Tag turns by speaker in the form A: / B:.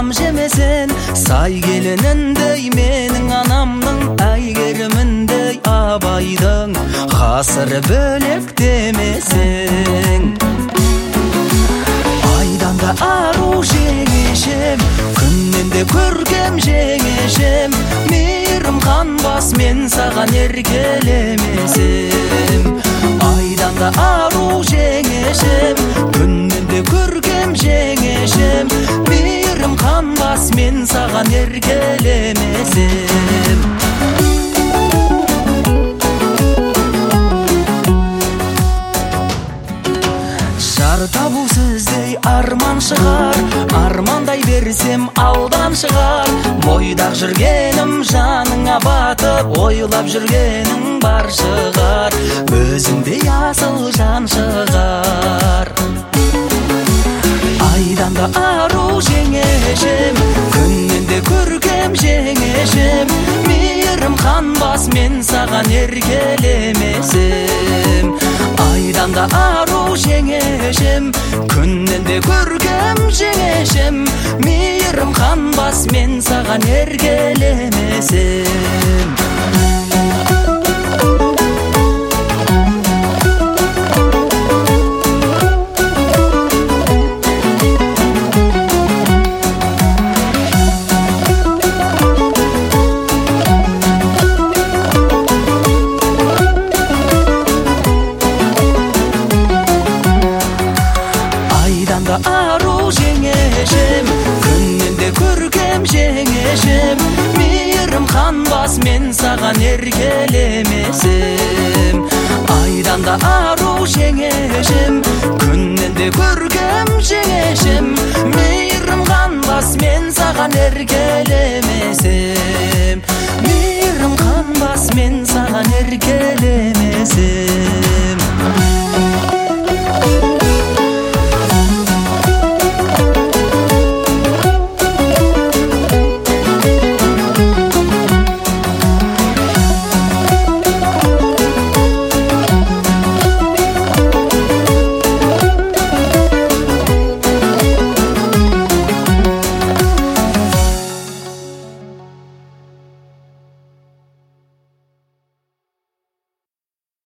A: тағам жемесен, сай келініндей менің анамның әйгеріміндей абайдың ғасыры бөлек демесең. Айдан да ару жеңешем, күннен де көркем жеңешем, мейірім қанбас мен саған еркелемесем. Айдан да ару жеңешем, күннен де көркем жеңешем, мейірім қанбас мен саған еркелемесем. Жар табу сіздей арман шығар, армандай берсем алдан шығар. Бойдақ жүргенім жаныңа батып, ойлап жүргенің бар шығар, өзіңдей асыл жан шығар. Айдан да ару жеңешем, күннен де көркем жеңешем, мейірім қанбас мен саған еркелемесем. Айдан да ару жеңешем, күннен де көркем жеңешем, мейірім қанбас мен саған еркелемесем. Ару жеңешем, күннен де көркем жеңешем, мейірім қанбас мен саған еркелемесем. Айдан да ару жеңешем, күннен де көркем жеңешем, мейірім қанбас мен саған еркелемесем. Мейірім қанбас мен саған еркелемесем.